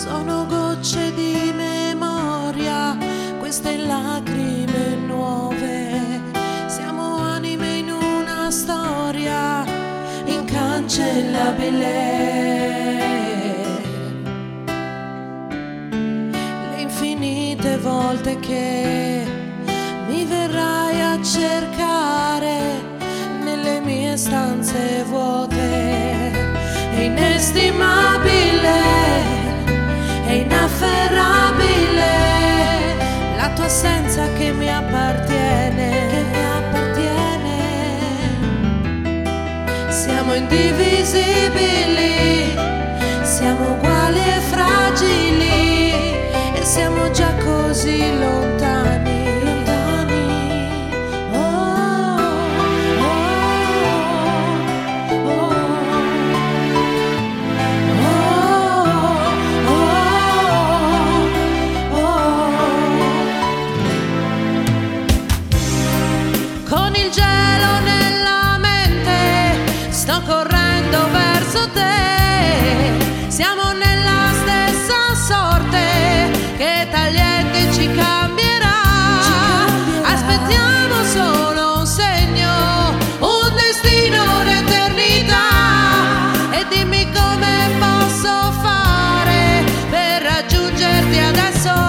Sono gocce di memoria, queste lacrime nuove. Siamo anime in una storia incancellabile. Le infinite volte che mi verrai a cercare nelle mie stanze vuote, è inestimabile, è inafferrabile la tua assenza che mi appartiene, Siamo indivisibili, siamo uguali e fragili, e siamo già così lontani. Con il gelo nella mente sto correndo verso te, siamo nella stessa sorte che tagliente ci cambierà. Aspettiamo solo un segno, un destino, un'eternità, e dimmi come posso fare per raggiungerti adesso.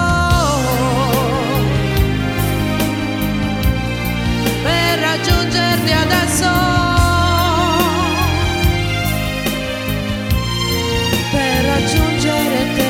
Raggiungerti adesso, per raggiungere te.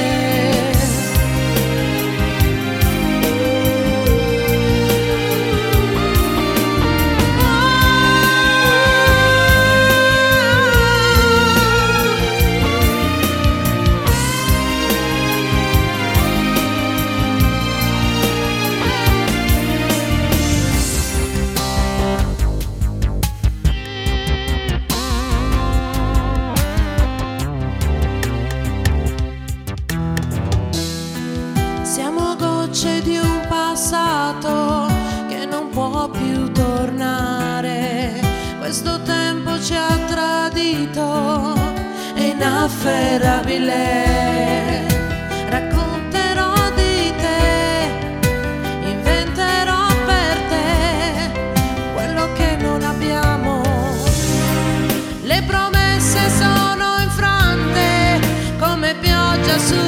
Siamo gocce di un passato che non può più tornare. Questo tempo ci ha tradito, è inafferrabile. Racconterò di te, inventerò per te quello che non abbiamo. Le promesse sono infrante come pioggia su